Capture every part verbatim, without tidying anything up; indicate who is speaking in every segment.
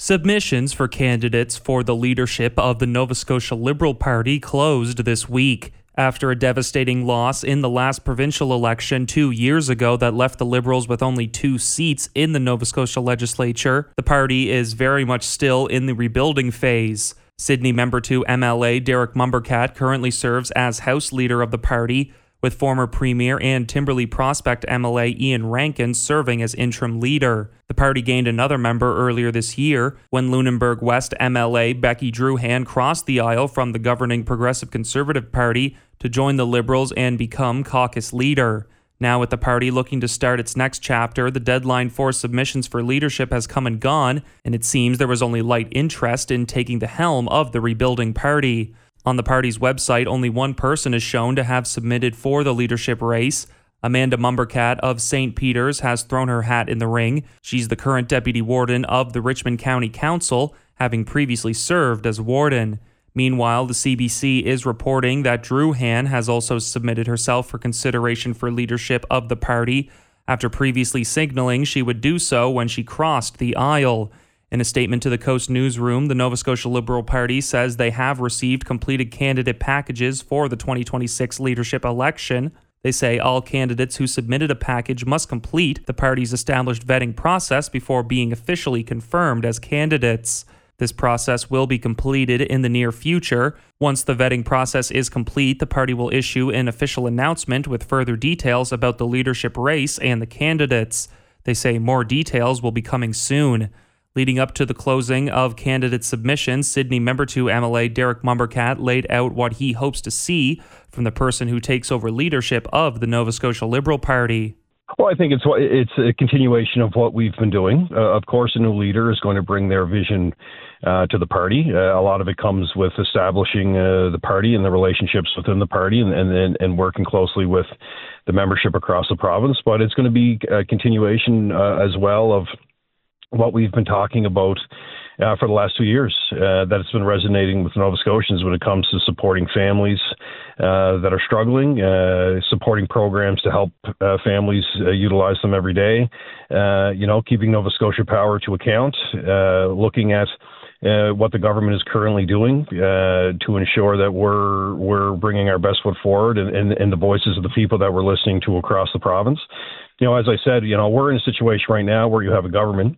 Speaker 1: Submissions for candidates for the leadership of the Nova Scotia Liberal Party closed this week after a devastating loss in the last provincial election two years ago that left the Liberals with only two seats in the Nova Scotia legislature. The party is very much still in the rebuilding phase. Sydney Member two M L A Derek Mumbercat currently serves as House Leader of the party, with former Premier and Timberlea Prospect M L A Ian Rankin serving as interim leader. The party gained another member earlier this year when Lunenburg West M L A Becky Druhan crossed the aisle from the governing Progressive Conservative Party to join the Liberals and become caucus leader. Now, with the party looking to start its next chapter, the deadline for submissions for leadership has come and gone, and it seems there was only light interest in taking the helm of the rebuilding party. On the party's website, only one person is shown to have submitted for the leadership race. Amanda Mumbercat of Saint Peters has thrown her hat in the ring. She's the current deputy warden of the Richmond County Council, having previously served as warden. Meanwhile, the C B C is reporting that Druhan has also submitted herself for consideration for leadership of the party after previously signaling she would do so when she crossed the aisle. In a statement to the Coast Newsroom, the Nova Scotia Liberal Party says they have received completed candidate packages for the twenty twenty-six leadership election. They say all candidates who submitted a package must complete the party's established vetting process before being officially confirmed as candidates. This process will be completed in the near future. Once the vetting process is complete, the party will issue an official announcement with further details about the leadership race and the candidates. They say more details will be coming soon. Leading up to the closing of candidate submissions, Sydney Member two M L A Derek Mumbercat laid out what he hopes to see from the person who takes over leadership of the Nova Scotia Liberal Party.
Speaker 2: Well, I think it's it's a continuation of what we've been doing. Uh, of course, a new leader is going to bring their vision uh, to the party. Uh, a lot of it comes with establishing uh, the party and the relationships within the party and, and, and working closely with the membership across the province. But it's going to be a continuation uh, as well of what we've been talking about uh, for the last two years, uh, that it's been resonating with Nova Scotians when it comes to supporting families uh, that are struggling, uh, supporting programs to help uh, families uh, utilize them every day, uh, you know, keeping Nova Scotia Power to account, uh, looking at uh, what the government is currently doing uh, to ensure that we're we're bringing our best foot forward and, and, and the voices of the people that we're listening to across the province. You know, as I said, you know, we're in a situation right now where you have a government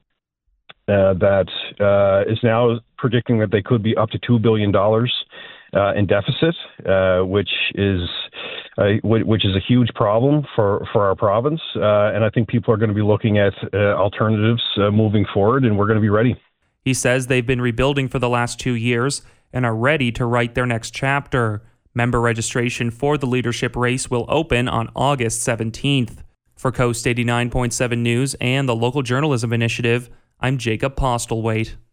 Speaker 2: Uh, that uh, is now predicting that they could be up to two billion dollars uh, in deficit, uh, which is uh, w- which is a huge problem for, for our province. Uh, and I think people are going to be looking at uh, alternatives uh, moving forward, and we're going to be ready.
Speaker 1: He says they've been rebuilding for the last two years and are ready to write their next chapter. Member registration for the leadership race will open on August seventeenth. For Coast eighty-nine point seven News and the Local Journalism Initiative, I'm Jacob Postlethwaite.